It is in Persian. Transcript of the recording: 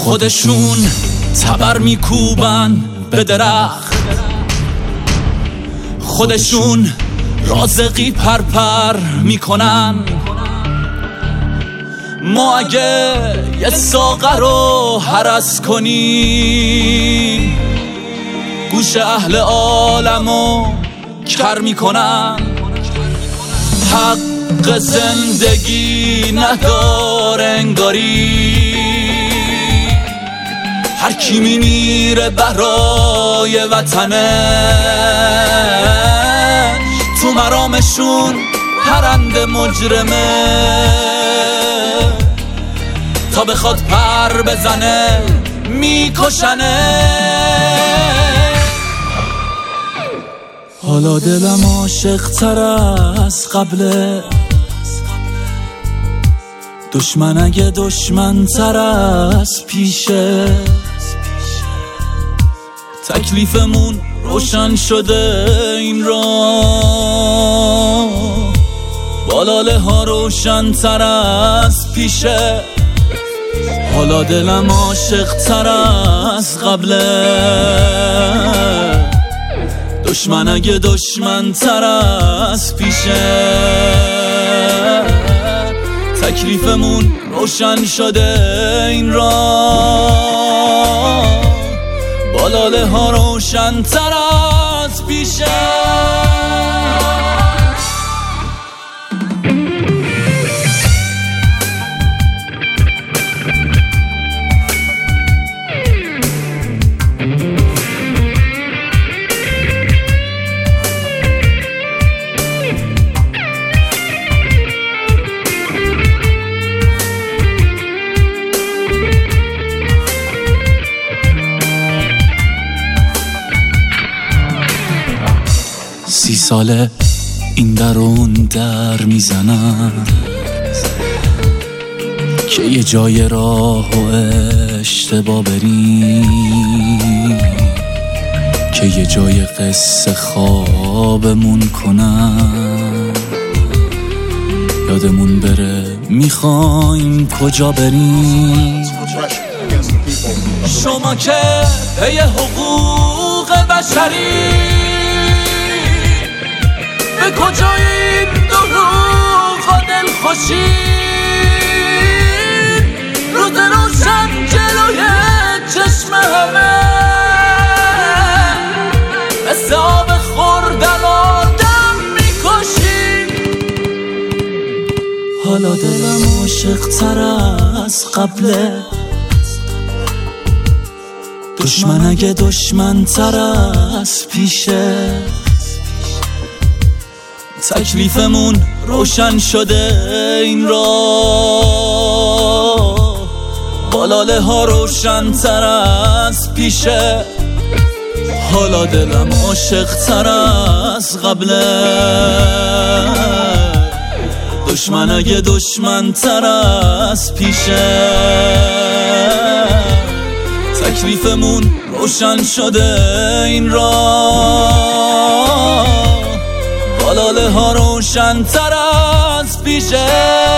خودشون تبر میکوبن به درخت، خودشون رازقی پرپر میکنن. ما اگه یه ساقه رو هرس کنیم گوش اهل عالمو کر میکنن. حق زندگی نداره انگاری، هر کی میمیره برای وطنش. تو مرامشون پرنده مجرمه، تا بخواد پر بزنه میکشنه. حالا دلم عاشق تر از قبله، دشمن اگه دشمن تر از پیشه. تکلیفمون روشن شده این را، بالاله ها روشن تر از پیشه. حالا دلم عاشق تر از قبله، دشمن اگه دشمن تر از پیشه. تکلیفمون روشن شده این را، بالاله ها روشن تر از پیشه. ساله این در اون در میزنم که یه جای راه و اشتباه بریم، که یه جای قصه خوابمون کنم. یادمون بره میخوایم کجا بریم. شما که پی حقوق بشری، به کجای این دروغ و دلخوشی؟ روز روشن جلوی چشم همه، مثل آب خوردن آدم میکشی. حالا دلم عاشق تر از قبله، دشمن اگه دشمن تر از پیشه. تکلیفمون روشن شده این را، بالاله ها روشن تر از پیشه. حالا دلم عاشق تر از قبله، دشمن اگه دشمن تر از پیشه. تکلیفمون روشن شده این را، بالاله ها روشن تر از پیشه.